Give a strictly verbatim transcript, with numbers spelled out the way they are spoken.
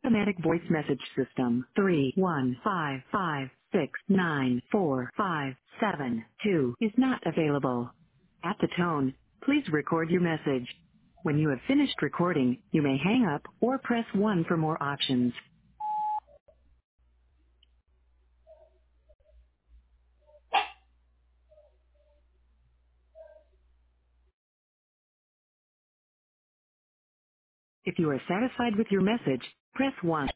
automatic voice message system. three one five five six nine four five seven two is not available. At the tone, please record your message. When you have finished recording, you may hang up or press one for more options. If you are satisfied with your message, press one.